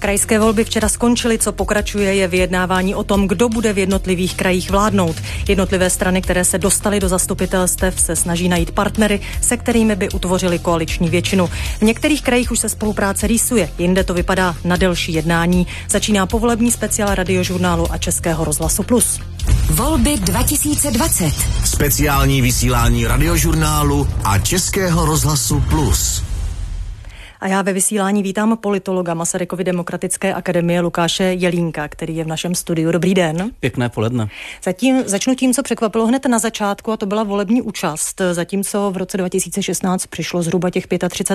Krajské volby včera skončily, co pokračuje je vyjednávání o tom, kdo bude v jednotlivých krajích vládnout. Jednotlivé strany, které se dostaly do zastupitelstev, se snaží najít partnery, se kterými by utvořili koaliční většinu. V některých krajích už se spolupráce rýsuje, jinde to vypadá na delší jednání. Začíná povolební speciál Radiožurnálu a Českého rozhlasu Plus. Volby 2020. Speciální vysílání Radiožurnálu a Českého rozhlasu Plus. A já ve vysílání vítám politologa Masarykovy demokratické akademie Lukáše Jelínka, který je v našem studiu. Dobrý den. Pěkné poledne. Začnu tím, co překvapilo hned na začátku, a to byla volební účast. Zatímco v roce 2016 přišlo zhruba těch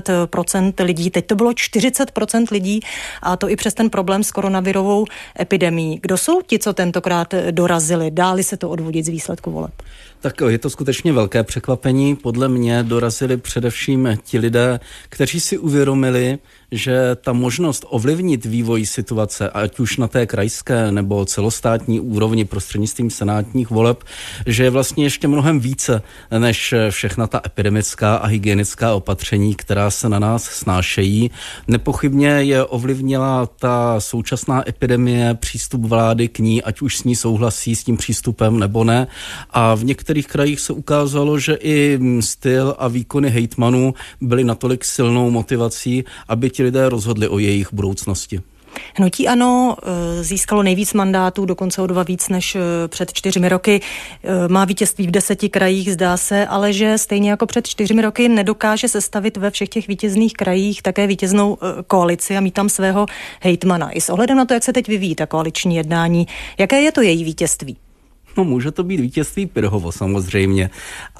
35% lidí, teď to bylo 40% lidí, a to i přes ten problém s koronavirovou epidemií. Kdo jsou ti, co tentokrát dorazili? Dáli se to odvodit z výsledku voleb? Tak je to skutečně velké překvapení. Podle mě dorazili především ti lidé, kteří si uvědomili, že ta možnost ovlivnit vývoj situace, ať už na té krajské nebo celostátní úrovni prostřednictvím senátních voleb, že je vlastně ještě mnohem více než všechna ta epidemická a hygienická opatření, která se na nás snášejí. Nepochybně je ovlivnila ta současná epidemie, přístup vlády k ní, ať už s ní souhlasí s tím přístupem nebo ne. A v některých krajích se ukázalo, že i styl a výkony hejtmanů byly natolik silnou motivací, aby ti lidé rozhodli o jejich budoucnosti. Hnutí ANO získalo nejvíc mandátů, dokonce o 2 víc než před 4 roky. Má vítězství v 10 krajích, zdá se, ale že stejně jako před 4 roky nedokáže sestavit ve všech těch vítězných krajích také vítěznou koalici a mít tam svého hejtmana. I s ohledem na to, jak se teď vyvíjí ta koaliční jednání, jaké je to její vítězství? No, může to být vítězství Pirhovo samozřejmě,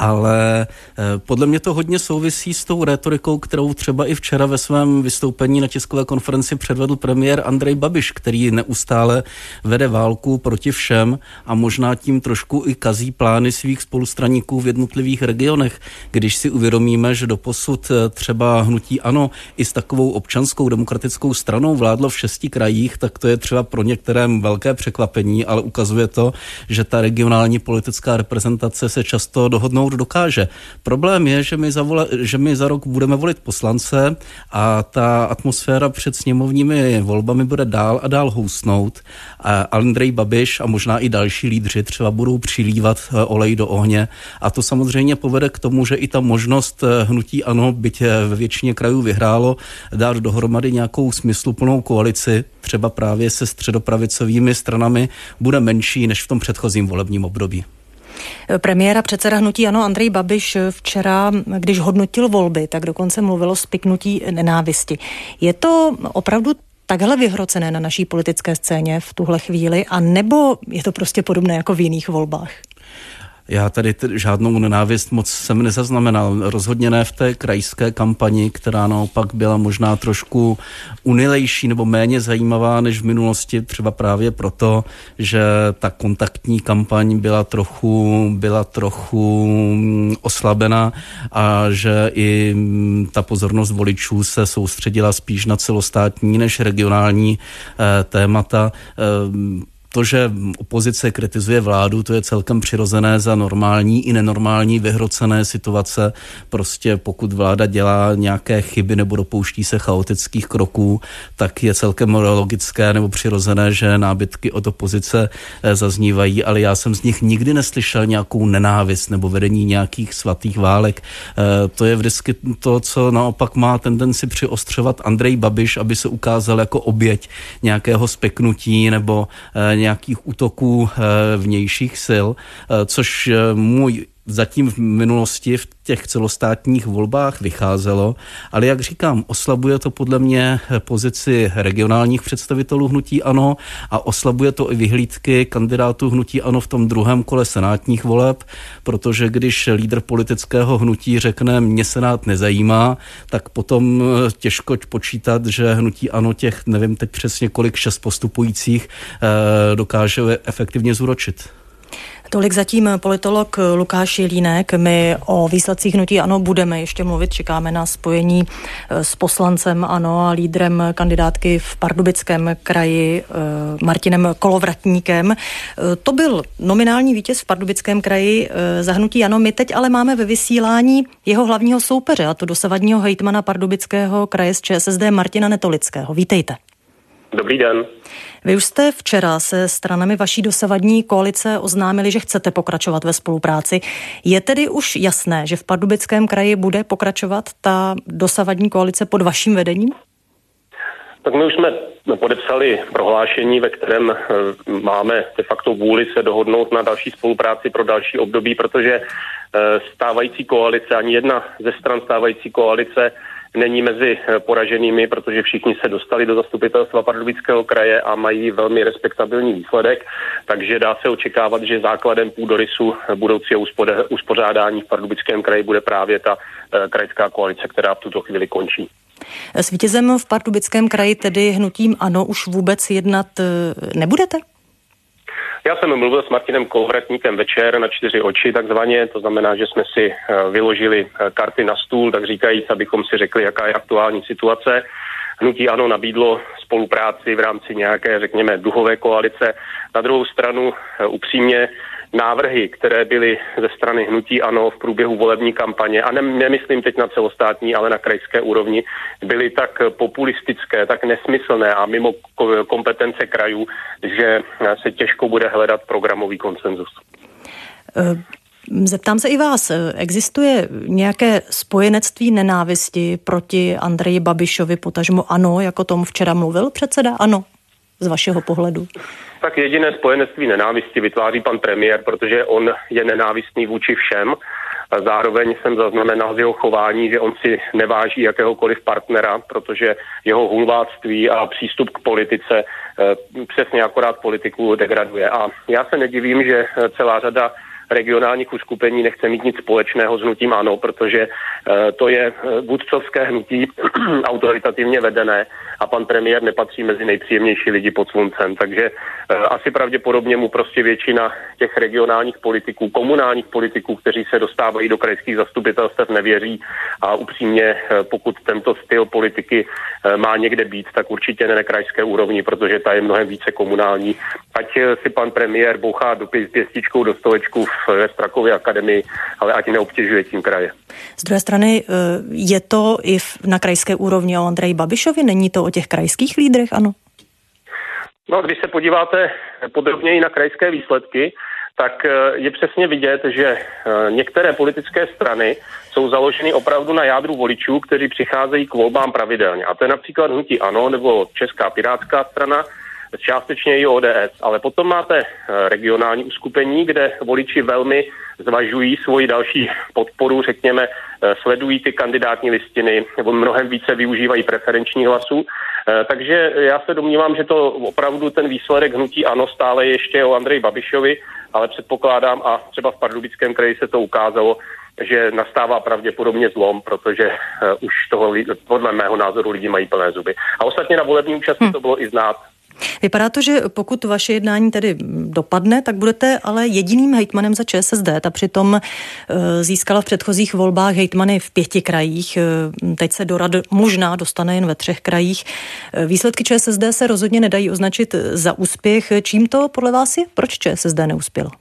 ale podle mě to hodně souvisí s tou rétorikou, kterou třeba i včera ve svém vystoupení na tiskové konferenci předvedl premiér Andrej Babiš, který neustále vede válku proti všem a možná tím trošku i kazí plány svých spolustraníků v jednotlivých regionech. Když si uvědomíme, že doposud třeba hnutí ANO i s takovou občanskou demokratickou stranou vládlo v 6 krajích, tak to je třeba pro některé velké překvapení, ale ukazuje to, že ta regionální politická reprezentace se často dohodnout dokáže. Problém je, že my za rok budeme volit poslance a ta atmosféra před sněmovními volbami bude dál a dál housnout. A Andrej Babiš a možná i další lídři třeba budou přilívat olej do ohně. A to samozřejmě povede k tomu, že i ta možnost hnutí ANO, byť ve většině krajů vyhrálo, dát dohromady nějakou smysluplnou koalici, třeba právě se středopravicovými stranami, bude menší než v tom předchozím volebním období. Premiér a předseda hnutí ANO Andrej Babiš včera, když hodnotil volby, tak dokonce mluvil o spiknutí nenávisti. Je to opravdu takhle vyhrocené na naší politické scéně v tuhle chvíli, a nebo je to prostě podobné jako v jiných volbách? Já tady žádnou nenávist moc jsem nezaznamenal. Rozhodně ne v té krajské kampani, která naopak byla možná trošku unilejší nebo méně zajímavá než v minulosti, třeba právě proto, že ta kontaktní kampaň byla trochu oslabena a že i ta pozornost voličů se soustředila spíš na celostátní než regionální témata. To, že opozice kritizuje vládu, to je celkem přirozené za normální i nenormální vyhrocené situace. Prostě pokud vláda dělá nějaké chyby nebo dopouští se chaotických kroků, tak je celkem logické nebo přirozené, že nábytky od opozice zaznívají, ale já jsem z nich nikdy neslyšel nějakou nenávist nebo vedení nějakých svatých válek. To je vždycky to, co naopak má tendenci přiostřovat Andrej Babiš, aby se ukázal jako oběť nějakého spiknutí nebo nějakých útoků vnějších sil, což můj zatím v minulosti v těch celostátních volbách vycházelo, ale jak říkám, oslabuje to podle mě pozici regionálních představitelů hnutí ANO a oslabuje to i vyhlídky kandidátů hnutí ANO v tom druhém kole senátních voleb, protože když lídr politického hnutí řekne, mě senát nezajímá, tak potom těžko počítat, že hnutí ANO těch, nevím teď přesně kolik, 6 postupujících dokáže efektivně zúročit. Tolik zatím politolog Lukáš Jelínek. My o výsledcích hnutí ANO budeme ještě mluvit. Čekáme na spojení s poslancem ANO a lídrem kandidátky v Pardubickém kraji Martinem Kolovratníkem. To byl nominální vítěz v Pardubickém kraji za hnutí ANO. My teď ale máme ve vysílání jeho hlavního soupeře, a to dosavadního hejtmana Pardubického kraje z ČSSD Martina Netolického. Vítejte. Dobrý den. Vy už jste včera se stranami vaší dosavadní koalice oznámili, že chcete pokračovat ve spolupráci. Je tedy už jasné, že v Pardubickém kraji bude pokračovat ta dosavadní koalice pod vaším vedením? Tak my už jsme podepsali prohlášení, ve kterém máme de facto vůli se dohodnout na další spolupráci pro další období, protože stávající koalice, ani jedna ze stran stávající koalice není mezi poraženými, protože všichni se dostali do zastupitelstva Pardubického kraje a mají velmi respektabilní výsledek, takže dá se očekávat, že základem půdorysu budoucího uspořádání v Pardubickém kraji bude právě ta krajská koalice, která v tuto chvíli končí. S vítězem v Pardubickém kraji, tedy hnutím ANO, už vůbec jednat nebudete? Já jsem mluvil s Martinem Kolovratníkem večer na 4 oči takzvaně, to znamená, že jsme si vyložili karty na stůl, tak říkajíc, abychom si řekli, jaká je aktuální situace. Hnutí ANO nabídlo spolupráci v rámci nějaké, řekněme, duhové koalice. Na druhou stranu upřímně návrhy, které byly ze strany hnutí ANO v průběhu volební kampaně, a nemyslím teď na celostátní, ale na krajské úrovni, byly tak populistické, tak nesmyslné a mimo kompetence krajů, že se těžko bude hledat programový konsenzus. Zeptám se i vás, existuje nějaké spojenectví nenávisti proti Andreji Babišovi, potažmo ANO, jako tom včera mluvil předseda ANO, z vašeho pohledu? Tak jediné spojenectví nenávisti vytváří pan premiér, protože on je nenávistný vůči všem. A zároveň jsem zaznamenal z jeho chování, že on si neváží jakéhokoliv partnera, protože jeho hulváctví a přístup k politice přesně akorát politiku degraduje. A já se nedivím, že celá řada regionálních uskupení nechce mít nic společného s hnutím ANO, protože to je vůdcovské hnutí autoritativně vedené a pan premiér nepatří mezi nejpříjemnější lidi pod sluncem. Takže asi pravděpodobně mu prostě většina těch regionálních politiků, komunálních politiků, kteří se dostávají do krajských zastupitelstev, nevěří a upřímně, pokud tento styl politiky má někde být, tak určitě ne na krajské úrovni, protože ta je mnohem více komunální. Ať si pan premiér bouchá pěstičkou do stolečku ve Strakově akademii, ale ať neobtěžuje tím kraje. Z druhé strany je to i na krajské úrovni o Andreji Babišovi? Není to o těch krajských lídrech, ano? No, když se podíváte podrobněji na krajské výsledky, tak je přesně vidět, že některé politické strany jsou založeny opravdu na jádru voličů, kteří přicházejí k volbám pravidelně. A to je například hnutí ANO nebo Česká pirátská strana, částečně i ODS, ale potom máte regionální uskupení, kde voliči velmi zvažují svoji další podporu, řekněme, sledují ty kandidátní listiny nebo mnohem více využívají preferenční hlasů. Takže já se domnívám, že to opravdu ten výsledek hnutí ANO stále ještě o Andreji Babišovi, ale předpokládám a třeba v Pardubickém kraji se to ukázalo, že nastává pravděpodobně zlom, protože už toho podle mého názoru lidi mají plné zuby. A ostatně na volební účasti to bylo i znát. Vypadá to, že pokud vaše jednání tedy dopadne, tak budete ale jediným hejtmanem za ČSSD. Ta přitom získala v předchozích volbách hejtmany v 5 krajích. Teď se do rad možná dostane jen ve 3 krajích. Výsledky ČSSD se rozhodně nedají označit za úspěch. Čím to podle vás je? Proč ČSSD neuspělo?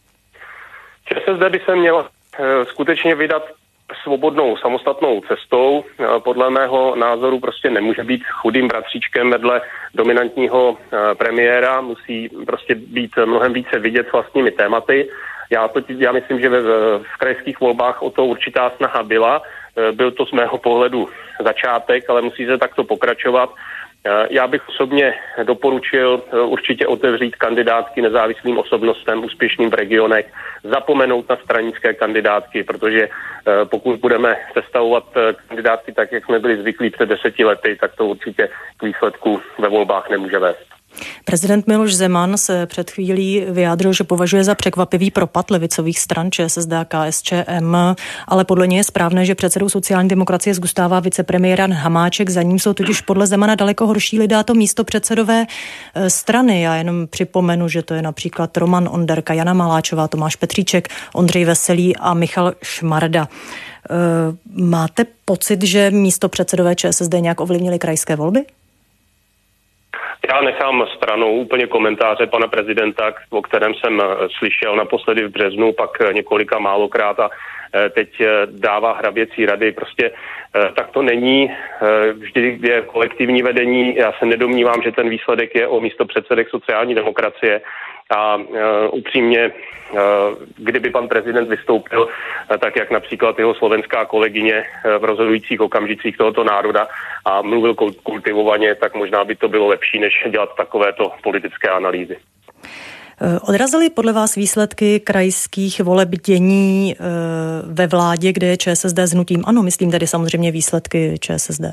ČSSD by se měla skutečně vydat svobodnou, samostatnou cestou. Podle mého názoru prostě nemůže být chudým bratříčkem vedle dominantního premiéra, musí prostě být mnohem více vidět vlastními tématy. Já myslím, že v krajských volbách o to určitá snaha byla. Byl to z mého pohledu začátek, ale musí se takto pokračovat. Já bych osobně doporučil určitě otevřít kandidátky nezávislým osobnostem úspěšným v regionech, zapomenout na stranické kandidátky, protože pokud budeme sestavovat kandidátky tak, jak jsme byli zvyklí před 10 lety, tak to určitě k výsledku ve volbách nemůže vést. Prezident Miloš Zeman se před chvílí vyjádřil, že považuje za překvapivý propad levicových stran ČSSD a KSČM, ale podle něj je správné, že předsedou sociální demokracie zůstává vicepremiér Jan Hamáček, za ním jsou totiž podle Zemana daleko horší lidé a to místo předsedové strany. Já jenom připomenu, že to je například Roman Onderka, Jana Maláčová, Tomáš Petříček, Ondřej Veselý a Michal Šmarda. Máte pocit, že místo předsedové ČSSD nějak ovlivnili krajské volby? Já nechám stranou úplně komentáře pana prezidenta, o kterém jsem slyšel naposledy v březnu, pak několika málokrát a teď dává hraběcí rady. Prostě tak to není. Vždy je kolektivní vedení. Já se nedomnívám, že ten výsledek je o místopředsedech sociální demokracie. A upřímně, kdyby pan prezident vystoupil, tak jak například jeho slovenská kolegyně v rozhodujících okamžicích tohoto národa a mluvil kultivovaně, tak možná by to bylo lepší, než dělat takovéto politické analýzy. Odrazily podle vás výsledky krajských voleb dění ve vládě, kde je ČSSD s hnutím ANO? Myslím tedy samozřejmě výsledky ČSSD.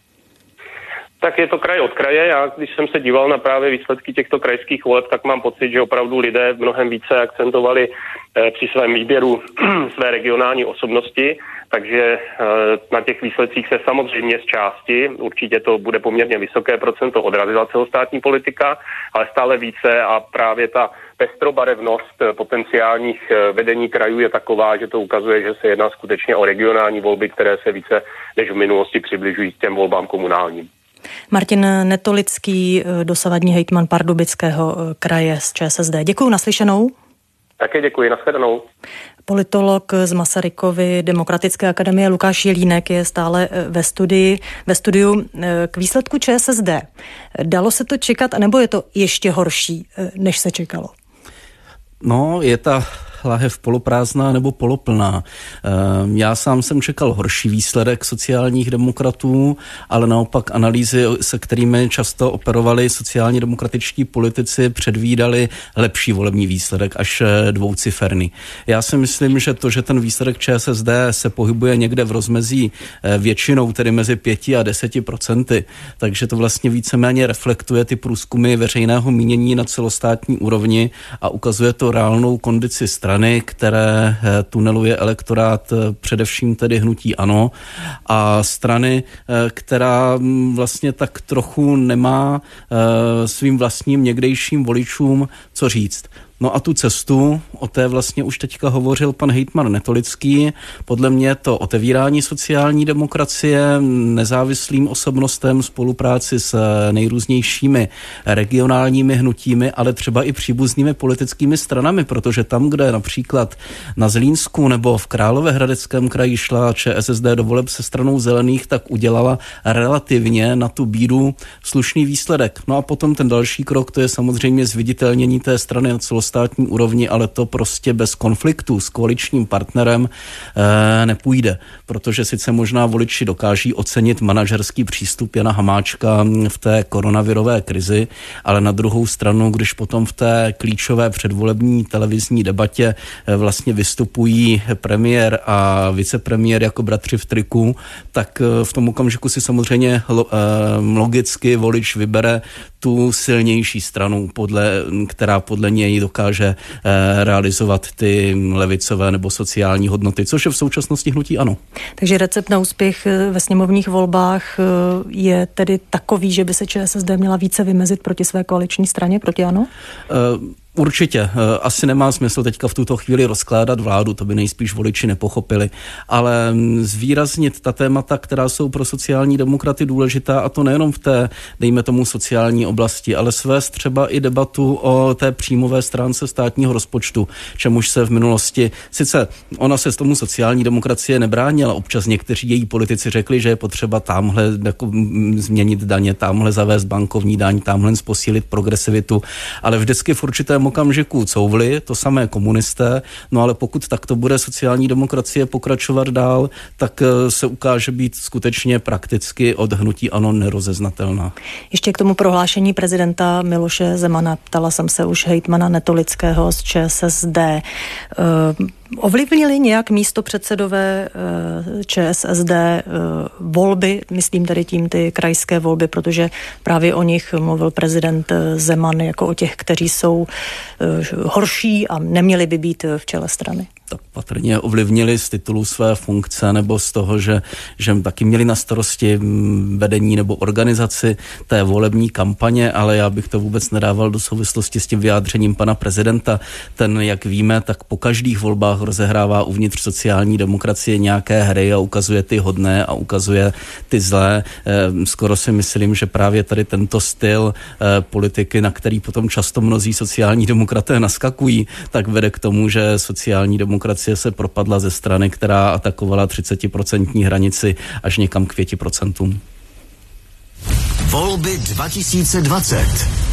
Tak je to kraj od kraje. Já, když jsem se díval na právě výsledky těchto krajských voleb, tak mám pocit, že opravdu lidé mnohem více akcentovali při svém výběru své regionální osobnosti, takže na těch výsledcích se samozřejmě z části, určitě to bude poměrně vysoké procento, odrazila celostátní politika, ale stále více a právě ta pestrobarevnost potenciálních vedení krajů je taková, že to ukazuje, že se jedná skutečně o regionální volby, které se více než v minulosti přibližují k těm volbám komunálním. Martin Netolický, dosavadní hejtman Pardubického kraje z ČSSD. Děkuju, naslyšenou. Také děkuji, nashledanou. Politolog z Masarykovy Demokratické akademie Lukáš Jelínek je stále ve studiu. K výsledku ČSSD. Dalo se to čekat, anebo je to ještě horší, než se čekalo? No, je ta láhev poloprázdná nebo poloplná. Já sám jsem čekal horší výsledek sociálních demokratů, ale naopak analýzy, se kterými často operovali sociálně demokratičtí politici, předvídali lepší volební výsledek, až dvouciferný. Já si myslím, že to, že ten výsledek ČSSD se pohybuje někde v rozmezí většinou, tedy mezi 5 a 10%, takže to vlastně víceméně reflektuje ty průzkumy veřejného mínění na celostátní úrovni a ukazuje to reálnou kondici strany, které tuneluje elektorát především tedy hnutí ANO a strany, která vlastně tak trochu nemá svým vlastním někdejším voličům co říct. No a tu cestu, o té vlastně už teďka hovořil pan hejtman Netolický, podle mě to otevírání sociální demokracie, nezávislým osobnostem, spolupráci s nejrůznějšími regionálními hnutími, ale třeba i příbuznými politickými stranami, protože tam, kde například na Zlínsku nebo v Královéhradeckém kraji šla ČSSD do voleb se stranou zelených, tak udělala relativně na tu bídu slušný výsledek. No a potom ten další krok, to je samozřejmě zviditelnění té strany na celostátní úrovni, ale to prostě bez konfliktu s koaličním partnerem nepůjde, protože sice možná voliči dokáží ocenit manažerský přístup Jana Hamáčka v té koronavirové krizi, ale na druhou stranu, když potom v té klíčové předvolební televizní debatě vlastně vystupují premiér a vicepremiér jako bratři v triku, tak v tom okamžiku si samozřejmě logicky volič vybere tu silnější stranu, která podle něj dokáže realizovat ty levicové nebo sociální hodnoty, což je v současnosti hnutí ANO. Takže recept na úspěch ve sněmovních volbách je tedy takový, že by se ČSSD měla více vymezit proti své koaliční straně, proti ANO? Určitě. Asi nemá smysl teďka v tuto chvíli rozkládat vládu, to by nejspíš voliči nepochopili, ale zvýraznit ta témata, která jsou pro sociální demokraty důležitá, a to nejenom v té, dejme tomu, sociální oblasti, ale svést třeba i debatu o té příjmové stránce státního rozpočtu, čemuž se v minulosti, sice ona se s tomu sociální demokracie nebránila, občas někteří její politici řekli, že je potřeba tamhle změnit daně, tamhle zavést bankovní daň, tamhle posílit progresivitu, ale vždycky v určitém okamžiku couvli, to samé komunisté, no ale pokud takto bude sociální demokracie pokračovat dál, tak se ukáže být skutečně prakticky od hnutí ANO nerozeznatelná. Ještě k tomu prohlášení prezidenta Miloše Zemana, ptala jsem se už hejtmana Netolického z ČSSD. Ovlivnili nějak místopředsedové ČSSD volby, myslím tady tím ty krajské volby, protože právě o nich mluvil prezident Zeman jako o těch, kteří jsou horší a neměli by být v čele strany? Tak patrně ovlivnili z titulu své funkce nebo z toho, že taky měli na starosti vedení nebo organizaci té volební kampaně, ale já bych to vůbec nedával do souvislosti s tím vyjádřením pana prezidenta. Ten, jak víme, tak po každých volbách rozehrává uvnitř sociální demokracie nějaké hry a ukazuje ty hodné a ukazuje ty zlé. Skoro si myslím, že právě tady tento styl politiky, na který potom často mnozí sociální demokraté naskakují, tak vede k tomu, že sociální demokracie demokracie se propadla ze strany, která atakovala 30% hranici až někam k 5%. Volby 2020.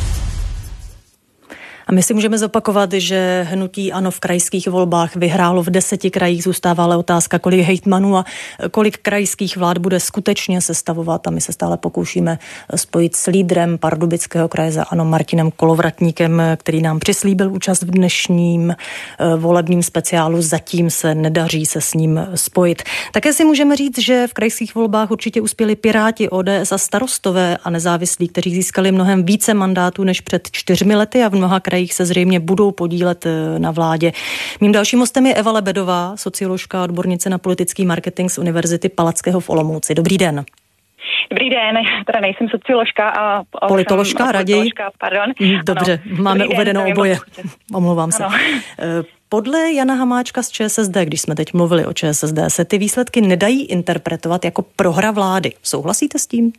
A my si můžeme zopakovat, že hnutí ANO v krajských volbách vyhrálo v 10 krajích. Zůstává ale otázka, kolik hejtmanů a kolik krajských vlád bude skutečně sestavovat. A my se stále pokoušíme spojit s lídrem Pardubického kraje za ANO Martinem Kolovratníkem, který nám přislíbil účast v dnešním volebním speciálu. Zatím se nedaří se s ním spojit. Také si můžeme říct, že v krajských volbách určitě uspěli Piráti, ODS a Starostové a nezávislí, kteří získali mnohem více mandátů než před 4 lety a v mnoha krajích se zřejmě budou podílet na vládě. Mým dalším hostem je Eva Lebedová, socioložka a odbornice na politický marketing z Univerzity Palackého v Olomouci. Dobrý den. Dobrý den, teda nejsem socioložka a politoložka raději. Pardon. Dobře, ano. máme Dobrý uvedeno den, oboje. Omlouvám se. Podle Jana Hamáčka z ČSSD, když jsme teď mluvili o ČSSD, se ty výsledky nedají interpretovat jako prohra vlády. Souhlasíte s tím?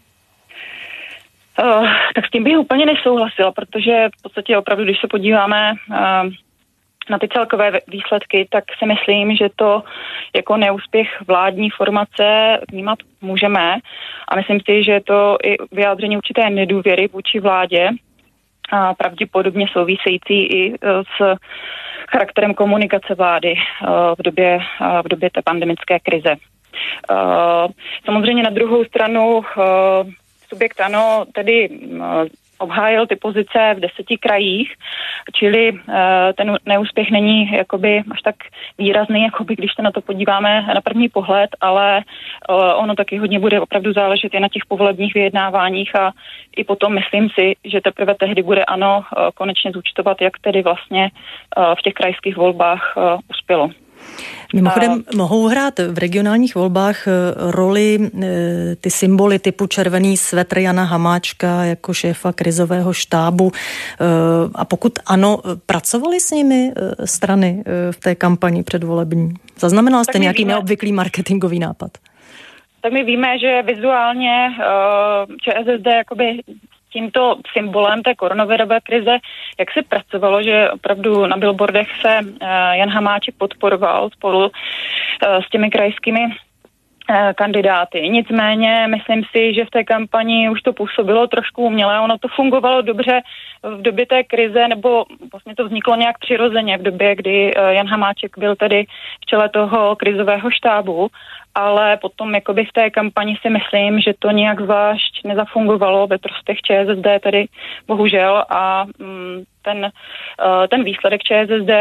Tak s tím bych úplně nesouhlasila, protože v podstatě opravdu, když se podíváme na ty celkové výsledky, tak si myslím, že to jako neúspěch vládní formace vnímat můžeme a myslím si, že je to i vyjádření určité nedůvěry vůči vládě a pravděpodobně související i s charakterem komunikace vlády v době té pandemické krize. Samozřejmě na druhou stranu subjekt ANO tedy obhájil ty pozice v 10 krajích, čili ten neúspěch není jakoby až tak výrazný, jakoby když se na to podíváme na první pohled, ale ono taky hodně bude opravdu záležet i na těch povolebních vyjednáváních a i potom myslím si, že teprve tehdy bude ANO konečně zúčtovat, jak tedy vlastně v těch krajských volbách uspělo. Mimochodem mohou hrát v regionálních volbách roli ty symboly typu červený svetr Jana Hamáčka jako šéfa krizového štábu. A pokud ano, pracovali s nimi strany v té kampani předvolební? Zaznamenal jste nějaký neobvyklý marketingový nápad? Tak my víme, že vizuálně ČSSD jakoby tímto symbolem té koronavirové krize, jak se pracovalo, že opravdu na billboardech se Jan Hamáček podporoval spolu s těmi krajskými kandidáty. Nicméně myslím si, že v té kampani už to působilo trošku uměle, ono to fungovalo dobře v době té krize, nebo vlastně to vzniklo nějak přirozeně v době, kdy Jan Hamáček byl tedy v čele toho krizového štábu, ale potom jakoby v té kampani si myslím, že to nějak zvlášť nezafungovalo ve prospěch ČSSD tedy bohužel a ten výsledek ČSSD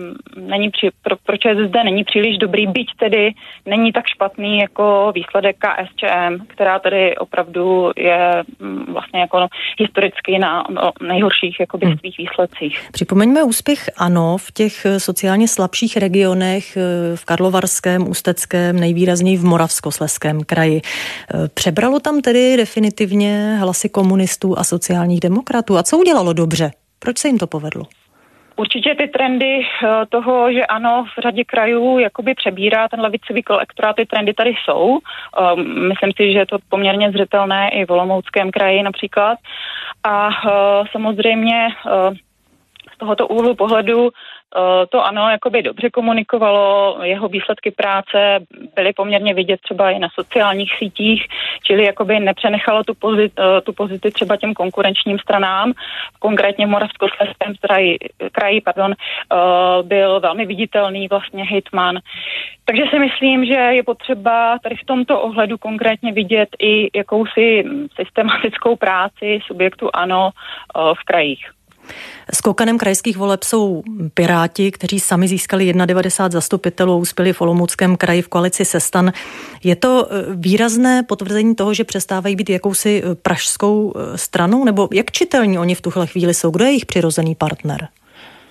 pro ČSSD není příliš dobrý, byť tedy není tak špatný jako výsledek KSČM, která tedy opravdu je vlastně jako historicky na nejhorších jakoby svých výsledcích. Připomeňme úspěch ANO v těch sociálně slabších regionech v Karlovarském, Ústeckém, nejvýrazněji v Moravskoslezském kraji. Přebralo tam tedy definitivně hlasy komunistů a sociálních demokratů. A co udělalo dobře? Proč se jim to povedlo? Určitě ty trendy toho, že ANO v řadě krajů jakoby přebírá ten levicový elektorát, ty trendy tady jsou. Myslím si, že je to poměrně zřetelné i v Olomouckém kraji například. A samozřejmě z tohoto úhlu pohledu to ANO jakoby dobře komunikovalo, jeho výsledky práce byly poměrně vidět třeba i na sociálních sítích, čili jakoby nepřenechalo tu pozici třeba těm konkurenčním stranám. Konkrétně v Moravskoslezském kraji byl velmi viditelný vlastně hejtman. Takže si myslím, že je potřeba tady v tomto ohledu konkrétně vidět i jakousi systematickou práci subjektu ANO v krajích. Skokanem krajských voleb jsou Piráti, kteří sami získali 91 zastupitelů a uspěli v Olomouckém kraji v koalici SeSTAN. Je to výrazné potvrzení toho, že přestávají být jakousi pražskou stranou? Nebo jak čitelní oni v tuhle chvíli jsou? Kdo je jejich přirozený partner?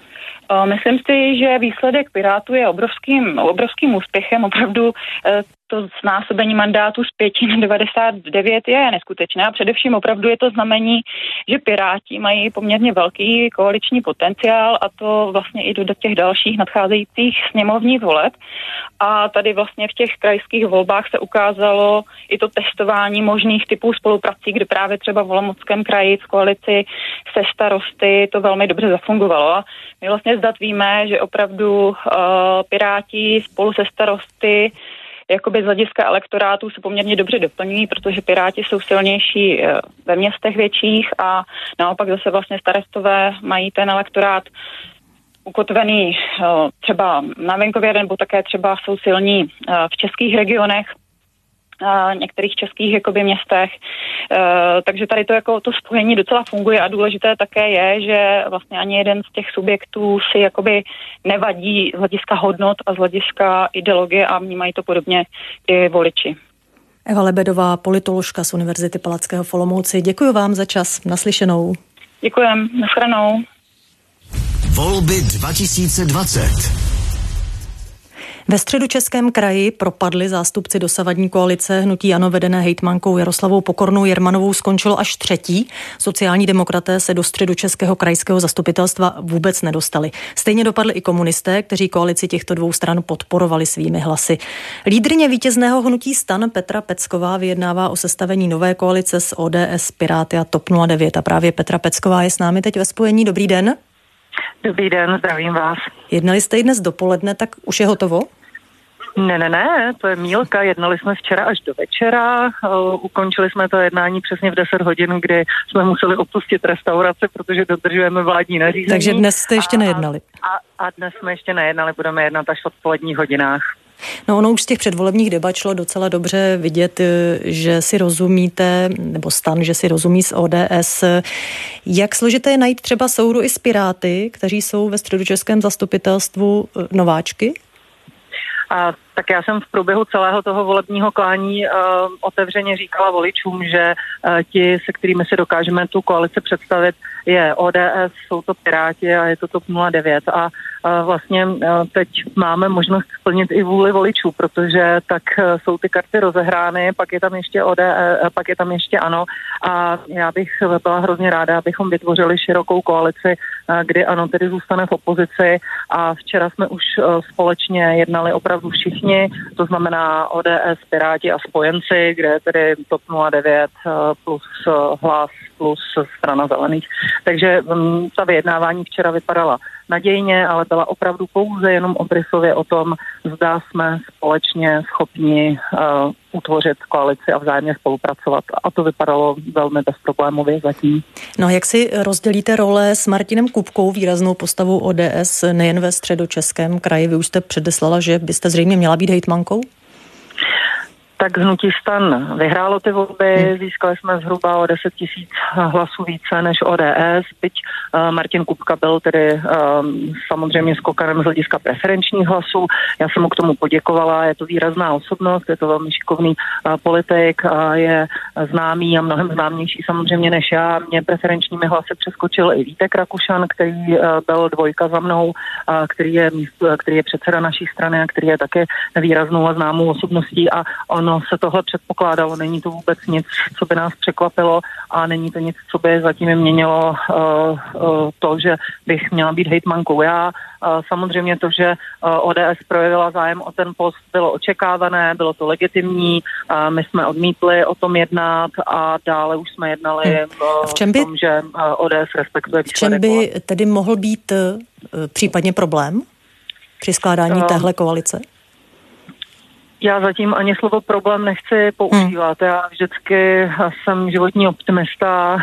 Myslím si, že výsledek Pirátů je obrovským úspěchem. Opravdu to znásobení mandátů z 5 na 99 je neskutečné a především opravdu je to znamení, že Piráti mají poměrně velký koaliční potenciál a to vlastně i do těch dalších nadcházejících sněmovních voleb. A tady vlastně v těch krajských volbách se ukázalo i to testování možných typů spoluprací, kde právě třeba v Olomouckém kraji v koalici se starosty to velmi dobře zafungovalo. A my vlastně zdat víme, že opravdu Piráti spolu se starosty jakoby z hlediska elektorátů se poměrně dobře doplňují, protože Piráti jsou silnější ve městech větších a naopak zase vlastně starostové mají ten elektorát ukotvený třeba na venkově, nebo také třeba jsou silní v českých regionech, některých českých jakoby městech, takže tady to jako to spojení docela funguje a důležité také je, že vlastně ani jeden z těch subjektů si jakoby nevadí z hlediska hodnot a z hlediska ideologie a vnímají to podobně i voliči. Eva Lebedová, politoložka z Univerzity Palackého v Olomouci. Děkuji vám za čas. Naslyšenou. Děkujem. Nashledanou. Volby 2020. Ve Středočeském kraji propadli zástupci dosavadní koalice hnutí ANO vedené hejtmankou Jaroslavou Pokornou Jermanovou skončilo až třetí. Sociální demokraté se do Středočeského krajského zastupitelstva vůbec nedostali. Stejně dopadli i komunisté, kteří koalici těchto dvou stran podporovali svými hlasy. Lídryně vítězného hnutí STAN Petra Pecková vyjednává o sestavení nové koalice s ODS, Piráty a TOP 09. A právě Petra Pecková je s námi teď ve spojení. Dobrý den. Dobrý den, zdravím vás. Jednali jste i dnes dopoledne, tak už je hotovo? Ne, to je mýlka. Jednali jsme včera až do večera. Ukončili jsme to jednání přesně v 10 hodin, kdy jsme museli opustit restaurace, protože dodržujeme vládní nařízení. Takže dnes jste ještě nejednali? A dnes jsme ještě nejednali, budeme jednat až v odpoledních hodinách. No ono už z těch předvolebních debat šlo docela dobře vidět, že si rozumíte, nebo STAN, že si rozumí s ODS. Jak složité je najít třeba souhru i s Piráty, kteří jsou ve Středočeském zastupitelstvu nováčky? Tak já jsem v průběhu celého toho volebního klání otevřeně říkala voličům, že ti, se kterými si dokážeme tu koalici představit, je ODS, jsou to Piráti a je to TOP 09 a vlastně teď máme možnost splnit i vůli voličů, protože tak jsou ty karty rozehrány, pak je tam ještě pak je tam ještě ANO a já bych byla hrozně ráda, abychom vytvořili širokou koalici, kdy ANO tedy zůstane v opozici a včera jsme už společně jednali opravdu všichni, to znamená ODS, Piráti a spojenci, kde je tedy TOP 09 plus Hlas plus Strana zelených. Takže ta vyjednávání včera vypadala nadějně, ale byla opravdu pouze jenom obrysově o tom, zda jsme společně schopni utvořit koalici a vzájemně spolupracovat. A to vypadalo velmi bezproblémově zatím. No jak si rozdělíte role s Martinem Kupkou, výraznou postavou ODS, nejen ve Středočeském kraji? Vy už jste předeslala, že byste zřejmě měla být hejtmankou? Tak hnutí STAN vyhrálo ty volby, získali jsme zhruba o 10 000 hlasů více než ODS, byť Martin Kupka byl tedy samozřejmě skokanem z hlediska preferenčních hlasů. Já jsem mu k tomu poděkovala, je to výrazná osobnost, je to velmi šikovný politik, je známý a mnohem známější samozřejmě než já. Mě preferenčními hlasy přeskočil i Vítek Rakušan, který byl dvojka za mnou, který je předseda naší strany a který je také výraznou a známou osobností a ono se tohle předpokládalo, není to vůbec nic, co by nás překvapilo a není to nic, co by zatím měnilo to, že bych měla být hejtmankou já. Samozřejmě to, že ODS projevila zájem o ten post, bylo očekávané, bylo to legitimní, my jsme odmítli o tom jednat a dále už jsme jednali v tom, že ODS respektuje výsledek. V čem by tedy mohl být případně problém při skládání téhle koalice? Já zatím ani slovo problém nechci používat. Já vždycky jsem životní optimista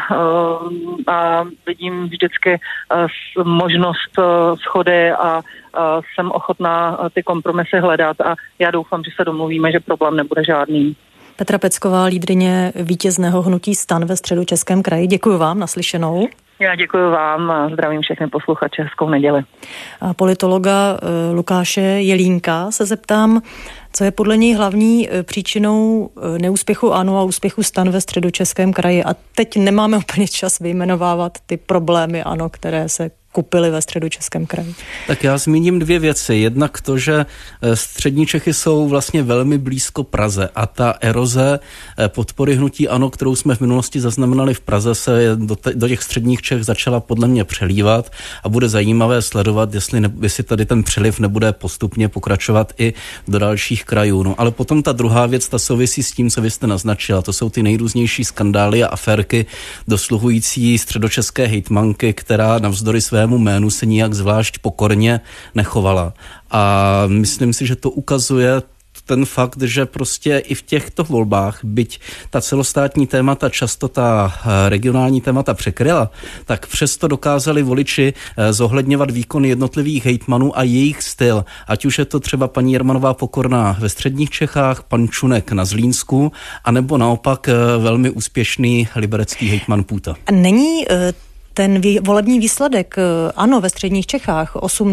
a vidím vždycky možnost shody a jsem ochotná ty kompromisy hledat a já doufám, že se domluvíme, že problém nebude žádný. Petra Pecková, lídryně vítězného hnutí STAN ve Středočeském kraji. Děkuji vám, naslyšenou. Já děkuji vám a zdravím všechny posluchače, hezkou neděli. A politologa Lukáše Jelínka se zeptám, co je podle něj hlavní příčinou neúspěchu ANO a úspěchu STAN ve Středočeském kraji. A teď nemáme úplně čas vyjmenovávat ty problémy ANO, které se kupili ve Středočeském kraji? Tak já zmíním dvě věci. Jednak to, že střední Čechy jsou vlastně velmi blízko Praze a ta eroze podpory hnutí ANO, kterou jsme v minulosti zaznamenali v Praze, se do těch středních Čech začala podle mě přelívat a bude zajímavé sledovat, jestli tady ten přeliv nebude postupně pokračovat i do dalších krajů. No, ale potom ta druhá věc, ta souvisí s tím, co vy jste naznačila. To jsou ty nejrůznější skandály a aférky dosluhující středočeské hejtmanky, která navzdory svému jménu se nijak zvlášť pokorně nechovala. A myslím si, že to ukazuje ten fakt, že prostě i v těchto volbách, byť ta celostátní témata, často ta regionální témata překryla, tak přesto dokázali voliči zohledňovat výkon jednotlivých hejtmanů a jejich styl. Ať už je to třeba paní Jermanová Pokorná ve středních Čechách, pan Čunek na Zlínsku, anebo naopak velmi úspěšný liberecký hejtman Půta. Není ten volební výsledek ANO ve středních Čechách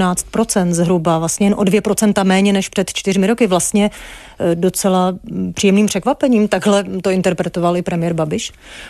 18% zhruba, vlastně jen o 2% méně než před 4 roky, vlastně docela příjemným překvapením. Takhle to interpretoval i premiér Babiš?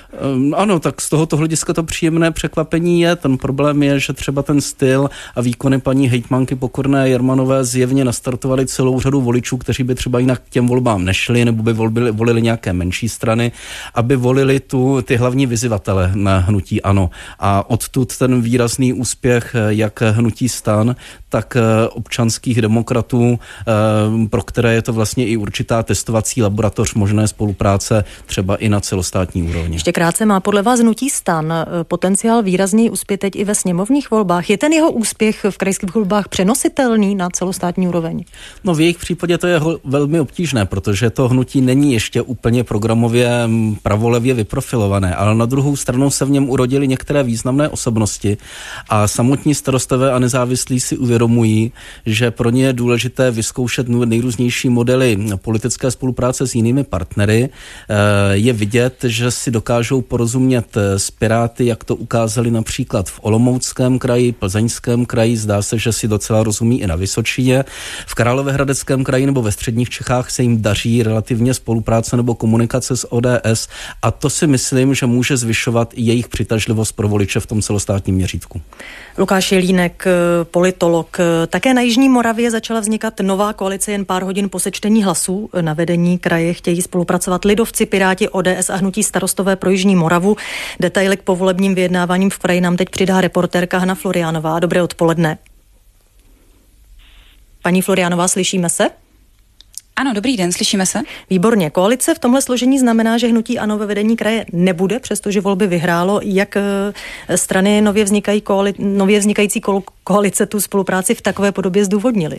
Ano, tak z tohoto hlediska to příjemné překvapení je. Ten problém je, že třeba ten styl a výkony paní hejtmanky Pokorné Jermanové zjevně nastartovali celou řadu voličů, kteří by třeba jinak k těm volbám nešli, nebo by volili nějaké menší strany, aby volili ty hlavní vyzývatele na hnutí ANO. A odtud ten výrazný úspěch jak hnutí STAN, tak občanských demokratů, pro které je to vlastně i určitá testovací laboratoř možné spolupráce třeba i na celostátní úrovni. Ještě krátce, má podle vás hnutí STAN potenciál výrazněji uspět teď i ve sněmovních volbách? Je ten jeho úspěch v krajských volbách přenositelný na celostátní úroveň? No v jejich případě to je velmi obtížné, protože to hnutí není ještě úplně programově pravolevě vyprofilované, ale na druhou stranu se v něm urodily některé významné osobnosti a samotní starostové a nezávislí si uvědomují, že pro ně je důležité vyzkoušet nejrůznější modely politické spolupráce s jinými partnery. Je vidět, že si dokážou porozumět s Piráty, jak to ukázali například v Olomouckém kraji, Plzeňském kraji, zdá se, že si docela rozumí i na Vysočině. V Královéhradeckém kraji nebo ve středních Čechách se jim daří relativně spolupráce nebo komunikace s ODS a to si myslím, že může zvyšovat i jejich přitažlivost pro voliče v tom celostátním měřítku. Lukáš Jelínek, politolog. Také na Jižní Moravě začala vznikat nová koalice jen pár hodin po sečtení hlasů. Na vedení kraje chtějí spolupracovat lidovci, Piráti, ODS a hnutí Starostové pro Jižní Moravu. Detaily k povolebním vyjednáváním v kraji nám teď přidá reportérka Hana Floriánová. Dobré odpoledne. Paní Floriánová, slyšíme se? Ano, dobrý den, slyšíme se. Výborně. Koalice v tomhle složení znamená, že hnutí ANO ve vedení kraje nebude, přestože volby vyhrálo. Jak strany nově vznikající koalice tu spolupráci v takové podobě zdůvodnili?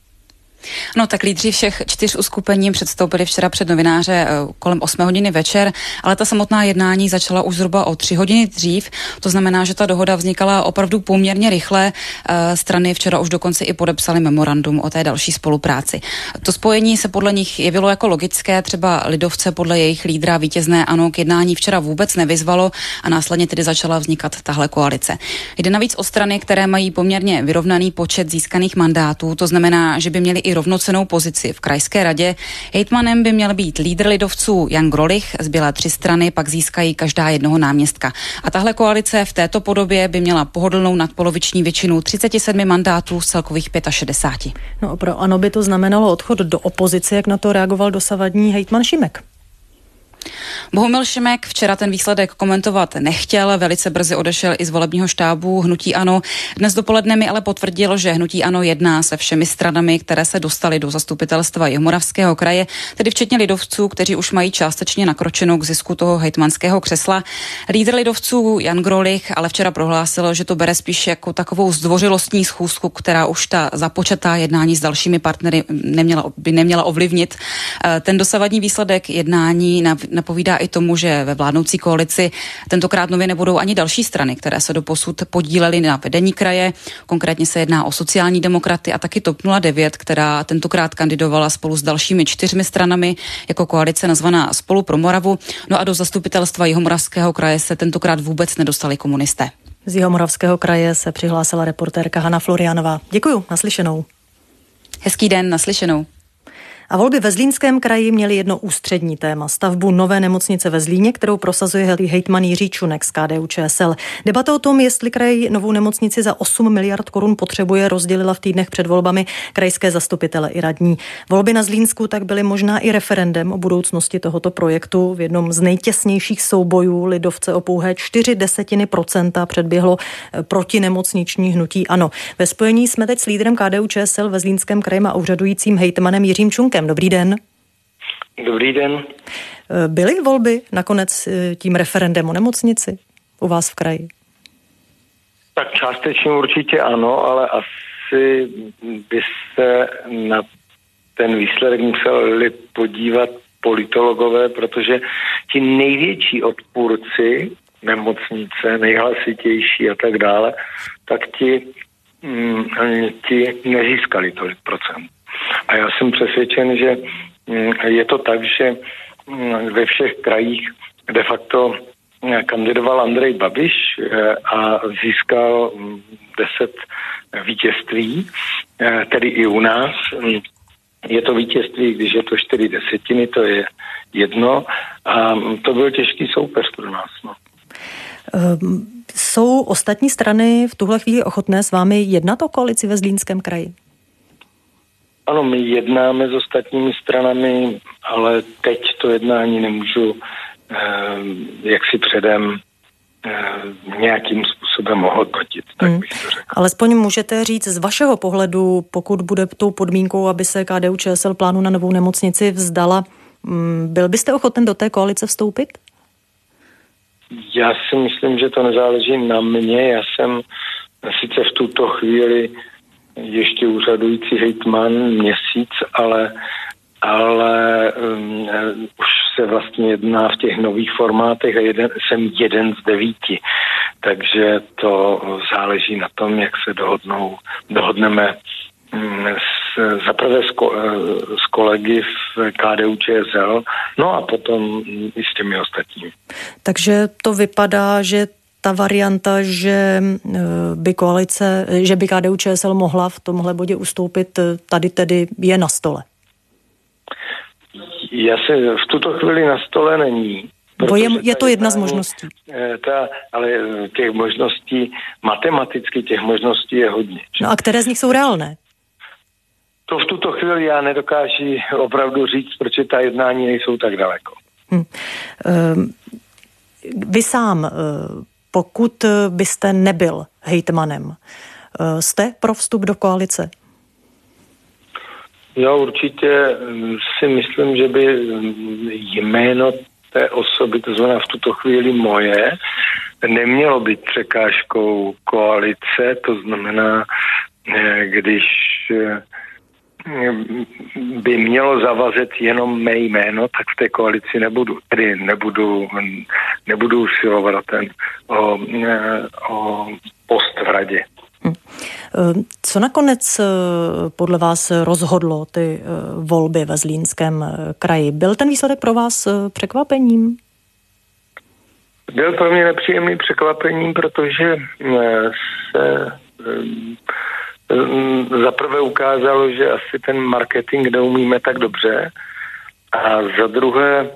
No tak lídři všech 4 uskupení předstoupili včera před novináře kolem 8 hodiny večer, ale ta samotná jednání začala už zhruba o 3 hodiny dřív. To znamená, že ta dohoda vznikala opravdu poměrně rychle. Strany včera už dokonce i podepsaly memorandum o té další spolupráci. To spojení se podle nich jevilo jako logické, třeba lidovce podle jejich lídra vítězné ANO k jednání včera vůbec nevyzvalo a následně tedy začala vznikat tahle koalice. Jde navíc o strany, které mají poměrně vyrovnaný počet získaných mandátů, to znamená, že by měli i rovnocennou pozici v krajské radě. Hejtmanem by měl být lídr lidovců Jan Grolich, zbylé 3 strany pak získají každá jednoho náměstka. A tahle koalice v této podobě by měla pohodlnou nadpoloviční většinu 37 mandátů z celkových 65. No pro ANO by to znamenalo odchod do opozice, jak na to reagoval dosavadní hejtman Šimek. Bohumil Šimek včera ten výsledek komentovat nechtěl, velice brzy odešel i z volebního štábu hnutí ANO. Dnes dopoledne mi ale potvrdil, že hnutí ANO jedná se všemi stranami, které se dostaly do zastupitelstva Jihomoravského kraje, tedy včetně lidovců, kteří už mají částečně nakročenou k zisku toho hejtmanského křesla. Lídr lidovců Jan Grolich ale včera prohlásil, že to bere spíš jako takovou zdvořilostní schůzku, která už ta započatá jednání s dalšími partnery by neměla ovlivnit. Ten dosavadní výsledek jednání napovídá i tomu, že ve vládnoucí koalici tentokrát nově nebudou ani další strany, které se doposud podílely na vedení kraje. Konkrétně se jedná o sociální demokraty a taky TOP 09, která tentokrát kandidovala spolu s dalšími 4 stranami jako koalice nazvaná Spolu pro Moravu. No a do zastupitelstva Jihomoravského kraje se tentokrát vůbec nedostali komunisté. Z Jihomoravského kraje se přihlásila reportérka Hana Floriánová. Děkuju, naslyšenou. Hezký den, naslyšenou. A volby ve Zlínském kraji měly jedno ústřední téma, stavbu nové nemocnice ve Zlíně, kterou prosazuje hejtman Jiří Čunek z KDU-ČSL. Debata o tom, jestli kraj novou nemocnici za 8 miliard korun potřebuje, rozdělila v týdnech před volbami krajské zastupitele i radní. Volby na Zlínsku tak byly možná i referendem o budoucnosti tohoto projektu. V jednom z nejtěsnějších soubojů lidovce o pouhé 0,4% předběhlo protinemocniční hnutí ANO. Ve spojení jsme teď s lídrem KDU-ČSL ve Zlínském kraji a úřadujícím hejtmanem Jiřím Čunkem. Dobrý den. Dobrý den. Byly volby nakonec tím referendem o nemocnici u vás v kraji? Tak částečně určitě ano, ale asi by se na ten výsledek museli podívat politologové, protože ti největší odpůrci nemocnice, nejhlasitější a tak dále, tak ti nezískali tolik procent. A já jsem přesvědčen, že je to tak, že ve všech krajích de facto kandidoval Andrej Babiš a získal 10 vítězství, tedy i u nás. Je to vítězství, když je to 4/10, to je jedno. A to byl těžký soupeř pro nás. No. Jsou ostatní strany v tuhle chvíli ochotné s vámi jednat o koalici ve Zlínském kraji? Ano, my jednáme s ostatními stranami, ale teď to jednání nemůžu jaksi předem nějakým způsobem ohodnotit, tak bych to řekl. Alespoň můžete říct z vašeho pohledu, pokud bude tou podmínkou, aby se KDU-ČSL plánu na novou nemocnici vzdala, byl byste ochoten do té koalice vstoupit? Já si myslím, že to nezáleží na mě. Já jsem sice v tuto chvíli ještě úřadující hejtman měsíc, ale už se vlastně jedná v těch nových formátech a jsem jeden z 9. Takže to záleží na tom, jak se dohodneme zaprvé s kolegy v KDU-ČSL, no a potom i s těmi ostatními. Takže to vypadá, že ta varianta, že by KDU-ČSL mohla v tomhle bodě ustoupit, tady tedy je na stole. V tuto chvíli na stole není. Je to jedna z možností. Ale těch možností, matematicky těch možností je hodně. No a které z nich jsou reálné? To v tuto chvíli já nedokážu opravdu říct, protože ta jednání nejsou tak daleko. Vy sám, pokud byste nebyl hejtmanem, jste pro vstup do koalice? Já určitě si myslím, že by jméno té osoby, to znamená v tuto chvíli moje, nemělo být překážkou koalice, to znamená, když by mělo zavazet jenom mé jméno, tak v té koalici nebudu. Tedy nebudu usilovat o post v radě. Co nakonec podle vás rozhodlo ty volby ve Zlínském kraji? Byl ten výsledek pro vás překvapením? Byl pro mě nepříjemným překvapením, protože se zaprvé ukázalo, že asi ten marketing neumíme tak dobře a za druhé,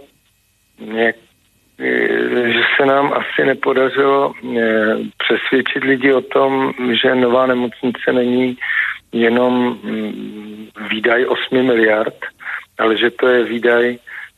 že se nám asi nepodařilo přesvědčit lidi o tom, že nová nemocnice není jenom výdaj 8 miliard, ale že to je výdaj,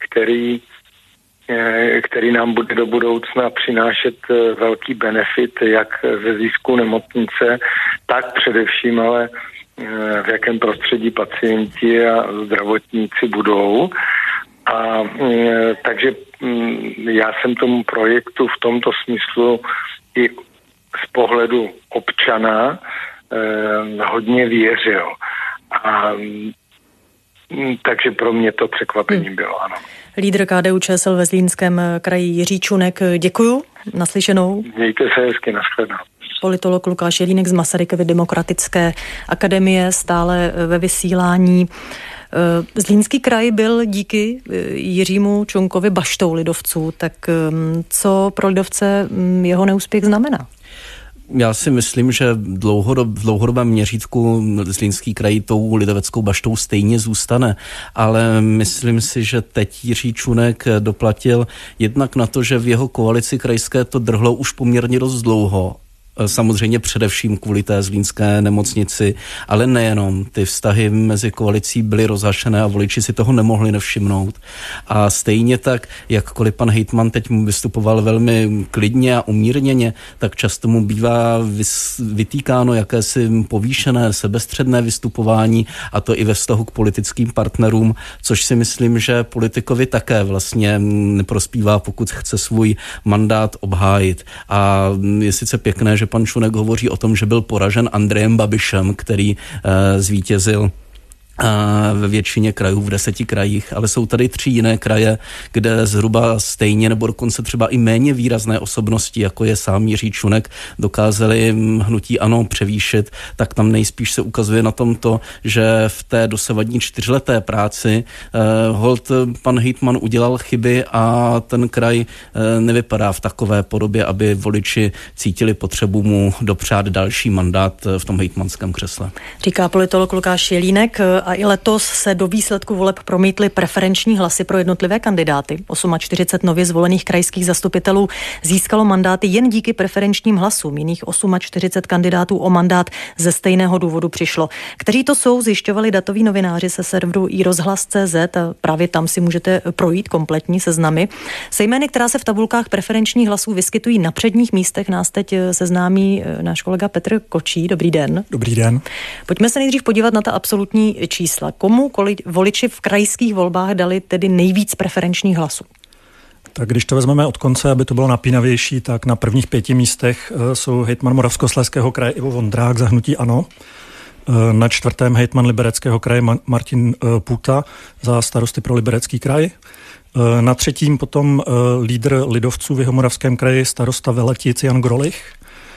který nám bude do budoucna přinášet velký benefit jak ze zisku nemocnice, tak především ale v jakém prostředí pacienti a zdravotníci budou. A takže já jsem tomu projektu v tomto smyslu i z pohledu občana hodně věřil. A takže pro mě to překvapení bylo, ano. Lídr KDU-ČSL ve Zlínském kraji Jiří Čunek, děkuju, naslyšenou. Mějte se hezky, nashledanou. Politolog Lukáš Jelínek z Masarykovy demokratické akademie stále ve vysílání. Zlínský kraj byl díky Jiřímu Čunkovi baštou lidovců, tak co pro lidovce jeho neúspěch znamená? Já si myslím, že v dlouhodobém měřítku Zlínský kraj tou lidoveckou baštou stejně zůstane, ale myslím si, že teď Jiří Čunek doplatil jednak na to, že v jeho koalici krajské to drhlo už poměrně dost dlouho. Samozřejmě především kvůli té zlínské nemocnici, ale nejenom. Ty vztahy mezi koalicí byly rozhašené a voliči si toho nemohli nevšimnout. A stejně tak, jakkoliv pan hejtman teď mu vystupoval velmi klidně a umírněně, tak často mu bývá vytýkáno jakési povýšené, sebestředné vystupování, a to i ve vztahu k politickým partnerům, což si myslím, že politikovi také vlastně neprospívá, pokud chce svůj mandát obhájit. A je sice pěkné, že pan Čunek hovoří o tom, že byl poražen Andrejem Babišem, který zvítězil ve většině krajů, v 10 krajích, ale jsou tady 3 jiné kraje, kde zhruba stejně nebo dokonce třeba i méně výrazné osobnosti, jako je sám Jiří Čunek, dokázali hnutí ANO převýšit, tak tam nejspíš se ukazuje na tom to, že v té dosavadní 4leté práci holt pan hejtman udělal chyby a ten kraj nevypadá v takové podobě, aby voliči cítili potřebu mu dopřát další mandát v tom hejtmanském křesle. Říká politolog Lukáš Jelínek. A i letos se do výsledku voleb promítly preferenční hlasy pro jednotlivé kandidáty. 48 nově zvolených krajských zastupitelů získalo mandáty jen díky preferenčním hlasům. Jiných 48 kandidátů o mandát ze stejného důvodu přišlo. Kteří to jsou, zjišťovali datoví novináři se serveru iRozhlas.cz a právě tam si můžete projít kompletní seznamy. Se jmény, která se v tabulkách preferenčních hlasů vyskytují na předních místech, nás teď seznámí náš kolega Petr Kočí. Dobrý den. Dobrý den. Pojďme se nejdřív podívat na ta absolutní čísla. Komu voliči v krajských volbách dali tedy nejvíc preferenčních hlasů? Tak když to vezmeme od konce, aby to bylo napínavější, tak na prvních 5 místech jsou hejtman Moravskoslezského kraje Ivo Vondrák za hnutí ANO, na 4. hejtman Libereckého kraje Martin Půta za Starosty pro Liberecký kraj, na 3. potom lídr lidovců v Jihomoravském kraji starosta Veletic Jan Grolich,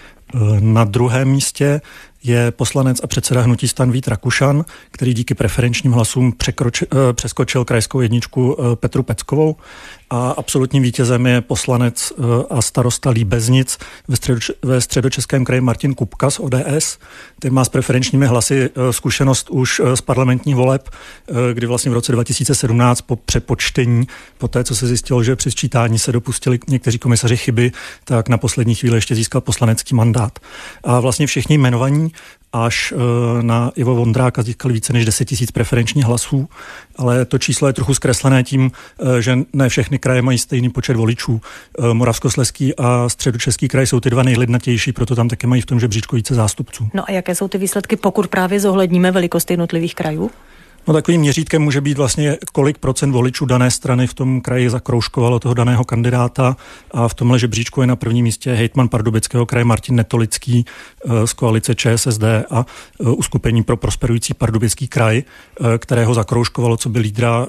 na 2. místě je poslanec a předseda hnutí STAN Vít Rakušan, který díky preferenčním hlasům přeskočil krajskou jedničku Petru Peckovou, a absolutním vítězem je poslanec a starosta Líbeznic ve Středočeském kraji Martin Kupka z ODS. Ten má s preferenčními hlasy zkušenost už z parlamentních voleb, kdy vlastně v roce 2017 po přepočtení, po té, co se zjistilo, že při sčítání se dopustili někteří komisaři chyby, tak na poslední chvíli ještě získal poslanecký mandát. A vlastně všichni jmenovaní až na Ivo Vondráka získali více než 10 000 preferenčních hlasů, ale to číslo je trochu zkreslené tím, že ne všechny kraje mají stejný počet voličů. Moravskoslezský a Středočeský kraj jsou ty 2 nejlidnatější, proto tam také mají v tom žebříčku více zástupců. No a jaké jsou ty výsledky, pokud právě zohledníme velikost jednotlivých krajů? No, takovým měřítkem může být vlastně, kolik procent voličů dané strany v tom kraji zakroužkovalo toho daného kandidáta, a v tomhle žebříčku je na prvním místě hejtman Pardubického kraje Martin Netolický z koalice ČSSD a uskupení pro prosperující Pardubický kraj, kterého zakroužkovalo co by lídra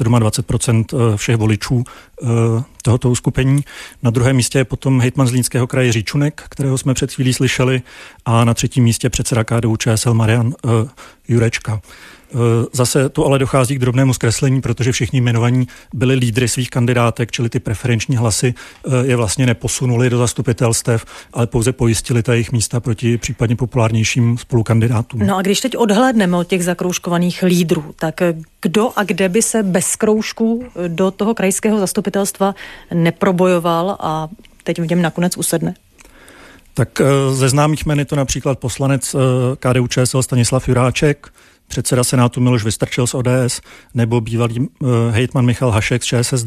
27% všech voličů tohoto uskupení. Na 2. místě je potom hejtman Zlínského kraje Jiří Čunek, kterého jsme před chvílí slyšeli, a na 3. místě předseda KDU-ČSL Marian Jurečka. Zase tu ale dochází k drobnému zkreslení, protože všichni jmenovaní byli lídry svých kandidátek, čili ty preferenční hlasy je vlastně neposunuli do zastupitelstev, ale pouze pojistili ta jejich místa proti případně populárnějším spolukandidátům. No a když teď odhlédneme od těch zakroužkovaných lídrů, tak kdo a kde by se bez kroužku do toho krajského zastupitelstva neprobojoval a teď v něm nakonec usedne? Tak ze známých jmen je to například poslanec KDU-ČSL Stanislav Juráček, předseda Senátu Miloš Vystrčil z ODS nebo bývalý hejtman Michal Hašek z ČSSD.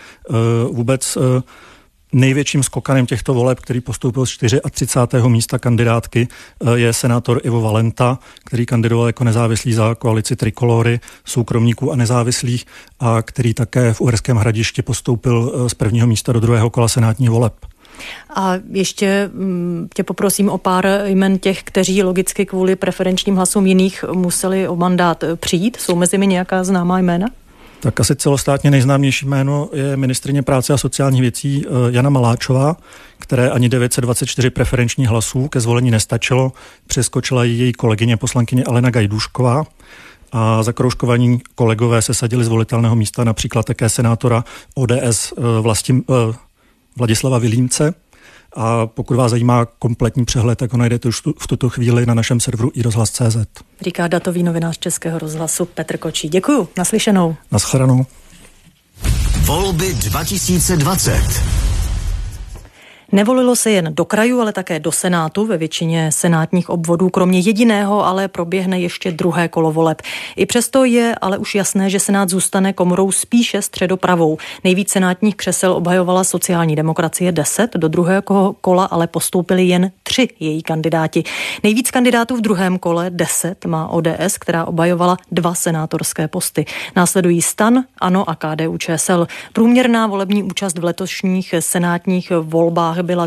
Vůbec největším skokanem těchto voleb, který postoupil z 34. místa kandidátky, je senátor Ivo Valenta, který kandidoval jako nezávislý za koalici Trikolory, soukromníků a nezávislých, a který také v Uherském Hradišti postoupil z 1. místa do 2. kola senátních voleb. A ještě tě poprosím o pár jmen těch, kteří logicky kvůli preferenčním hlasům jiných museli o mandát přijít. Jsou mezi nimi nějaká známá jména? Tak asi celostátně nejznámější jméno je ministryně práce a sociálních věcí Jana Maláčová, které ani 924 preferenčních hlasů ke zvolení nestačilo. Přeskočila ji její kolegyně poslankyně Alena Gajdůšková. A zakroužkovaní kolegové se sadili z volitelného místa například také senátora ODS Vladislava Vilímce A pokud vás zajímá kompletní přehled, tak ho najdete už v tuto chvíli na našem serveru iRozhlas.cz. Říká datový novinář Českého rozhlasu Petr Kočí. Děkuju, naslyšenou. Naschledanou. Volby 2020. Nevolilo se jen do krajů, ale také do Senátu. Ve většině senátních obvodů kromě jediného ale proběhne ještě druhé kolo voleb. I přesto je ale už jasné, že Senát zůstane komorou spíše středopravou. Nejvíc senátních křesel obhajovala sociální demokracie 10, do druhého kola ale postoupili jen 3 její kandidáti. Nejvíc kandidátů v druhém kole 10 má ODS, která obhajovala 2 senátorské posty. Následují STAN, ANO a KDU-ČSL. Průměrná volební účast v letošních senátních volbách byla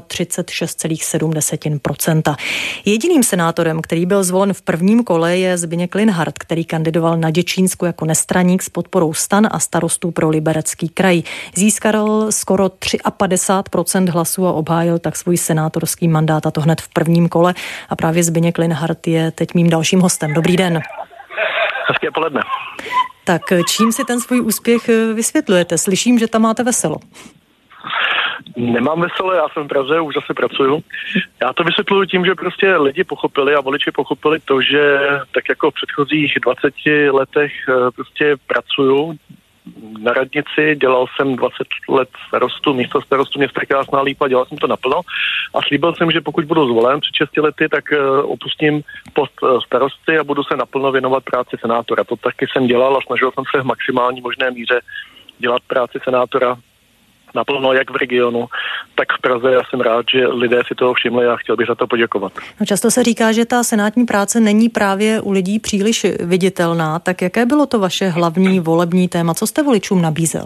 36,7%. Jediným senátorem, který byl zvolen v prvním kole, je Zbyněk Linhart, který kandidoval na Děčínsku jako nestraník s podporou STAN a Starostů pro Liberecký kraj. Získal skoro 53% hlasů a obhájil tak svůj senátorský mandát, a to hned v prvním kole. A právě Zbyněk Linhart je teď mým dalším hostem. Dobrý den. Hezké poledne. Tak čím si ten svůj úspěch vysvětlujete? Slyším, že tam máte veselo. Nemám veselo, já jsem v Praze, už zase pracuju. Já to vysvětluju tím, že prostě lidi pochopili a voliči pochopili to, že tak jako v předchozích 20 letech prostě pracuju na radnici, dělal jsem 20 let starostu, místo starostu města Krásná Lípa, dělal jsem to naplno a slíbil jsem, že pokud budu zvolen před 6 lety, tak opustím post starosty a budu se naplno věnovat práci senátora. To taky jsem dělal a snažil jsem se v maximální možné míře dělat práci senátora naplno jak v regionu, tak v Praze. Já jsem rád, že lidé si toho všimli a chtěl bych za to poděkovat. No, často se říká, že ta senátní práce není právě u lidí příliš viditelná. Tak jaké bylo to vaše hlavní volební téma? Co jste voličům nabízel?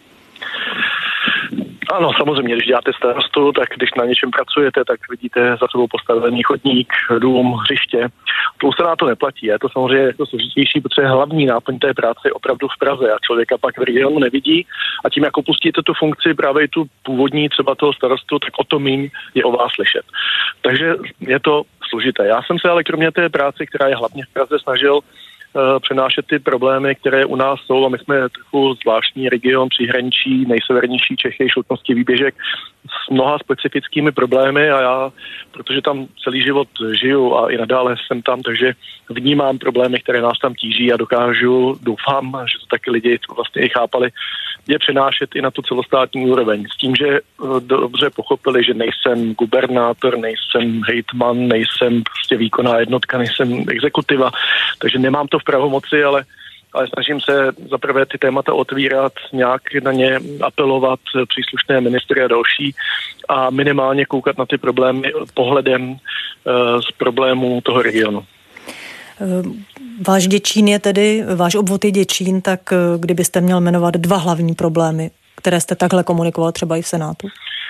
Ano, samozřejmě, když děláte starostu, tak když na něčem pracujete, tak vidíte za sebou postavený chodník, dům, hřiště. To u Senátu neplatí. Je to samozřejmě jako složitější, protože hlavní náplň té práce je opravdu v Praze a člověka pak v regionu nevidí. A tím, jak opustíte tu funkci, právě tu původní, třeba toho starostu, tak o to míň je o vás slyšet. Takže je to složité. Já jsem se ale kromě té práce, která je hlavně v Praze, snažil přenášet ty problémy, které u nás jsou, a my jsme trochu zvláštní region, příhraničí, nejsevernější Čechy, Šluknovský výběžek s mnoha specifickými problémy a já, protože tam celý život žiju a i nadále jsem tam, takže vnímám problémy, které nás tam tíží a dokážu, doufám, že to taky lidi vlastně i chápali, je přenášet i na tu celostátní úroveň. S tím, že dobře pochopili, že nejsem gubernátor, nejsem hejtman, nejsem prostě výkonná jednotka, nejsem exekutiva, takže nemám to v pravomoci, ale snažím se zaprvé ty témata otvírat, nějak na ně apelovat příslušné ministry a další a minimálně koukat na ty problémy pohledem z problémů toho regionu. Váš Děčín je tedy, váš obvod je Děčín, tak kdybyste měl jmenovat 2 hlavní problémy, které jste takhle komunikoval třeba i v Senátu?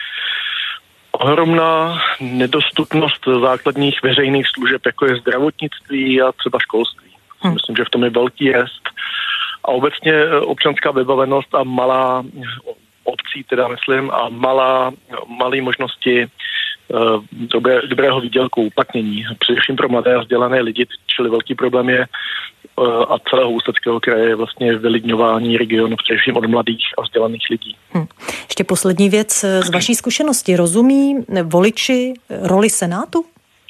Ohromná nedostupnost základních veřejných služeb, jako je zdravotnictví a třeba školství. Myslím, že v tom je velký rest. A obecně občanská vybavenost a malá obcí, teda myslím, a malé možnosti dobrého výdělku, uplatnění. Především pro mladé a vzdělané lidi, čili velký problém je a celého Ústeckého kraje je vlastně vylidňování regionu, především od mladých a vzdělaných lidí. Ještě poslední věc z vaší zkušenosti. Rozumí voliči roli Senátu?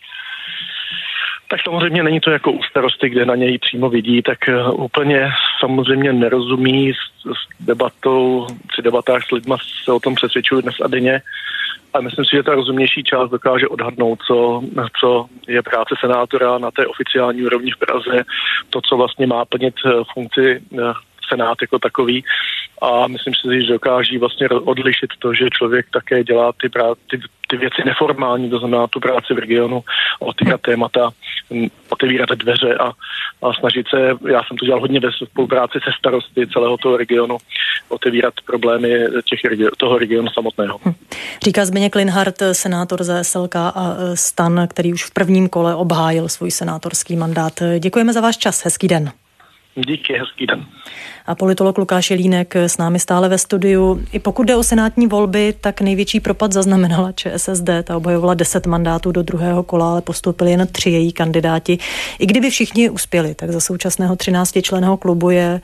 Tak samozřejmě není to jako u starosty, kde na něj přímo vidí, tak úplně samozřejmě nerozumí s debatou, při debatách s lidma se o tom přesvědčují dnes a denně. A myslím si, že ta rozumnější část dokáže odhadnout, co je práce senátora na té oficiální úrovni v Praze, to, co vlastně má plnit funkci Senát jako takový. A myslím si, že dokáží vlastně odlišit to, že člověk také dělá ty věci neformální, to znamená tu práci v regionu, otevírat témata, otevírat dveře a snažit se, já jsem to dělal hodně ve spolupráci se starosty celého toho regionu, otevírat problémy toho regionu samotného. Říká Zbyněk Linhart, senátor za SLK a STAN, který už v prvním kole obhájil svůj senátorský mandát. Děkujeme za váš čas, hezký den. Díky, hezký den. A politolog Lukáš Jelínek s námi stále ve studiu. I pokud jde o senátní volby, tak největší propad zaznamenala ČSSD. Ta obhajovala 10 mandátů do druhého kola, ale postoupili jen 3 její kandidáti. I kdyby všichni uspěli, tak ze současného 13členného klubu je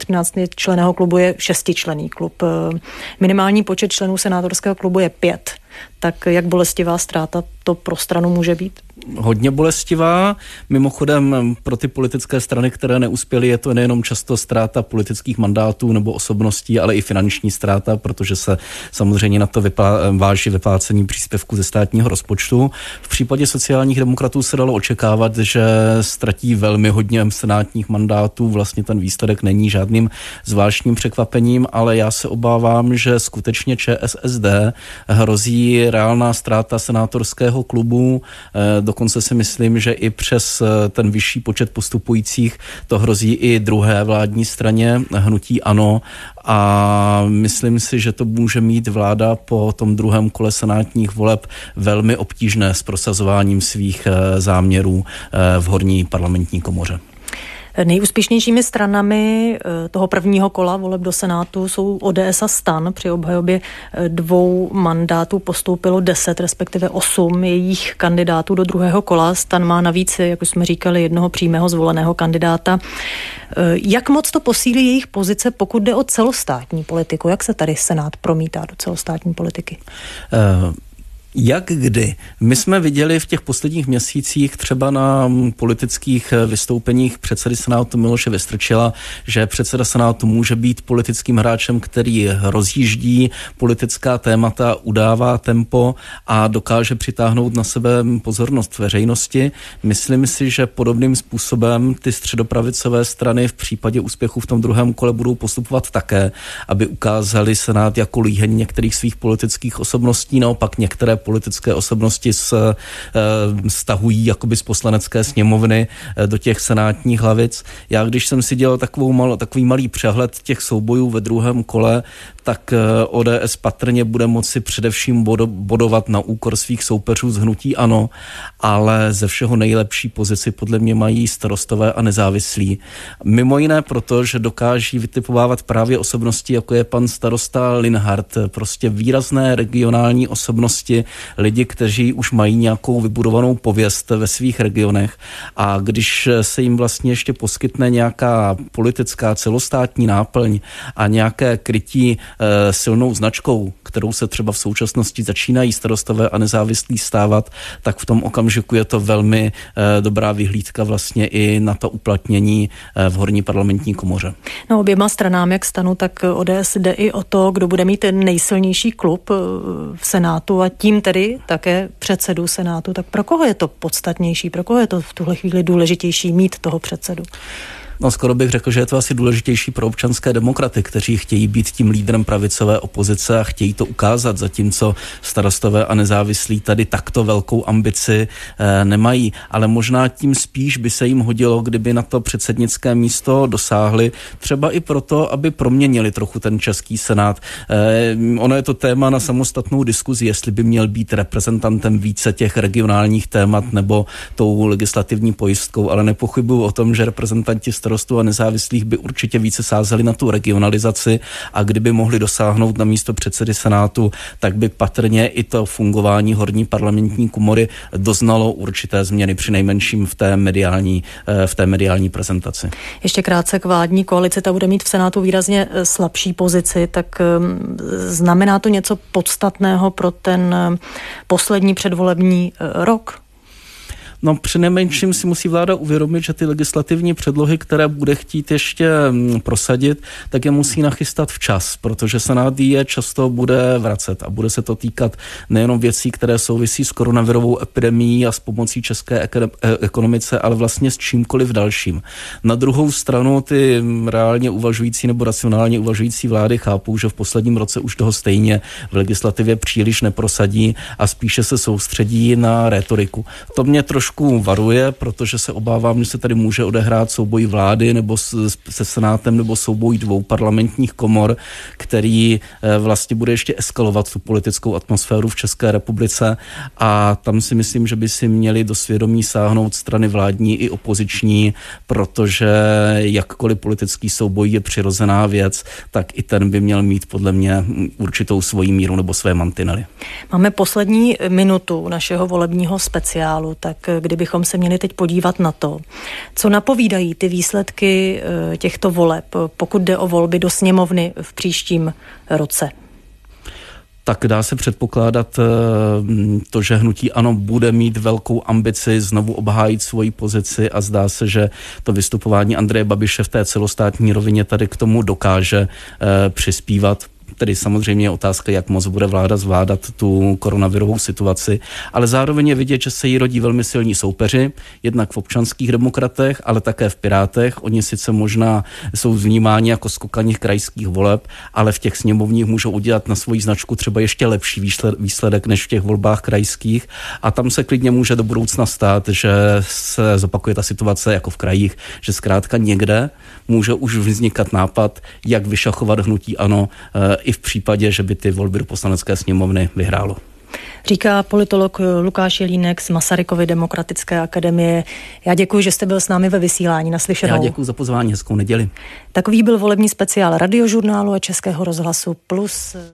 6členný klub. Minimální počet členů senátorského klubu je 5. tak jak bolestivá ztráta to pro stranu může být? Hodně bolestivá. Mimochodem pro ty politické strany, které neuspěly, je to nejenom často ztráta politických mandátů nebo osobností, ale i finanční ztráta, protože se samozřejmě na to váží vyplácení příspěvku ze státního rozpočtu. V případě sociálních demokratů se dalo očekávat, že ztratí velmi hodně senátních mandátů. Vlastně ten výsledek není žádným zvláštním překvapením, ale já se obávám, že skutečně ČSSD hrozí reálná ztráta senátorského klubu. Dokonce si myslím, že i přes ten vyšší počet postupujících to hrozí i druhé vládní straně, hnutí ANO, a myslím si, že to může mít vláda po tom druhém kole senátních voleb velmi obtížné s prosazováním svých záměrů v horní parlamentní komoře. Nejúspěšnějšími stranami toho prvního kola voleb do Senátu jsou ODS a STAN. Při obhajobě 2 mandátů postoupilo 10, respektive 8 jejich kandidátů do druhého kola. STAN má navíc, jak už jsme říkali, jednoho přímého zvoleného kandidáta. Jak moc to posílí jejich pozice, pokud jde o celostátní politiku? Jak se tady Senát promítá do celostátní politiky? Jak kdy? My jsme viděli v těch posledních měsících třeba na politických vystoupeních předsedy Senátu Miloše Vystrčila, že předseda Senátu může být politickým hráčem, který rozjíždí politická témata, udává tempo a dokáže přitáhnout na sebe pozornost veřejnosti. Myslím si, že podobným způsobem ty středopravicové strany v případě úspěchu v tom druhém kole budou postupovat také, aby ukázali Senát jako líheň některých svých politických osobností, naopak některé politické osobnosti stahují jakoby z poslanecké sněmovny do těch senátních hlavic. Já když jsem si dělal takový malý přehled těch soubojů ve druhém kole, tak ODS patrně bude moci především bodovat na úkor svých soupeřů z hnutí ANO, ale ze všeho nejlepší pozici podle mě mají Starostové a Nezávislí. Mimo jiné proto, že dokáží vytipovávat právě osobnosti, jako je pan starosta Linhart, prostě výrazné regionální osobnosti, lidi, kteří už mají nějakou vybudovanou pověst ve svých regionech, a když se jim vlastně ještě poskytne nějaká politická celostátní náplň a nějaké krytí silnou značkou, kterou se třeba v současnosti začínají Starostové a Nezávislí stávat, tak v tom okamžiku je to velmi dobrá vyhlídka vlastně i na to uplatnění v horní parlamentní komoře. No, oběma stranám, jak STANu, tak ODS, jde i o to, kdo bude mít ten nejsilnější klub v Senátu a tím tedy také předsedu Senátu. Tak pro koho je to podstatnější? Pro koho je to v tuhle chvíli důležitější mít toho předsedu? No, skoro bych řekl, že je to asi důležitější pro občanské demokraty, kteří chtějí být tím lídrem pravicové opozice a chtějí to ukázat, zatímco Starostové a Nezávislí tady takto velkou ambici nemají. Ale možná tím spíš by se jim hodilo, kdyby na to předsednické místo dosáhli, třeba i proto, aby proměnili trochu ten český senát. Ono je to téma na samostatnou diskuzi, jestli by měl být reprezentantem více těch regionálních témat nebo tou legislativní pojistkou, ale nepochybuju o tom, že reprezentanti Starostů a Nezávislých by určitě více sázeli na tu regionalizaci, a kdyby mohli dosáhnout na místo předsedy Senátu, tak by patrně i to fungování horní parlamentní komory doznalo určité změny, přinejmenším v té mediální prezentaci. Ještě krátce k vládní koalici, ta bude mít v Senátu výrazně slabší pozici, tak znamená to něco podstatného pro ten poslední předvolební rok? No, přinejmenším si musí vláda uvědomit, že ty legislativní předlohy, které bude chtít ještě prosadit, tak je musí nachystat včas, protože Senát je často bude vracet a bude se to týkat nejenom věcí, které souvisí s koronavirovou epidemií a s pomocí české ekonomice, ale vlastně s čímkoliv dalším. Na druhou stranu ty reálně uvažující nebo racionálně uvažující vlády chápou, že v posledním roce už toho stejně v legislativě příliš neprosadí a spíše se soustředí na rétoriku. To mě trošku varuje, protože se obávám, že se tady může odehrát souboj vlády nebo se Senátem nebo souboj 2 parlamentních komor, který vlastně bude ještě eskalovat tu politickou atmosféru v České republice, a tam si myslím, že by si měli do svědomí sáhnout strany vládní i opoziční, protože jakkoliv politický souboj je přirozená věc, tak i ten by měl mít podle mě určitou svoji míru nebo své mantinely. Máme poslední minutu našeho volebního speciálu, tak kdybychom se měli teď podívat na to, co napovídají ty výsledky těchto voleb, pokud jde o volby do sněmovny v příštím roce. tak dá se předpokládat to, že hnutí ANO bude mít velkou ambici znovu obhájit svoji pozici a zdá se, že to vystupování Andreje Babiše v té celostátní rovině tady k tomu dokáže přispívat. Tedy samozřejmě je otázka, jak moc bude vláda zvládat tu koronavirovou situaci, ale zároveň je vidět, že se jí rodí velmi silní soupeři, jednak v občanských demokratech, ale také v Pirátech. Oni sice možná jsou vnímáni jako skokani krajských voleb, ale v těch sněmovních můžou udělat na svoji značku třeba ještě lepší výsledek než v těch volbách krajských a tam se klidně může do budoucna stát, že se zopakuje ta situace jako v krajích, že zkrátka někde může už vznikat nápad, jak vyšachovat hnutí ANO i v případě, že by ty volby do Poslanecké sněmovny vyhrálo. Říká politolog Lukáš Jelínek z Masarykovy demokratické akademie. Já děkuji, že jste byl s námi ve vysílání. Naslyšenou. Já děkuji za pozvání, hezkou neděli. Takový byl volební speciál Radiožurnálu a Českého rozhlasu Plus.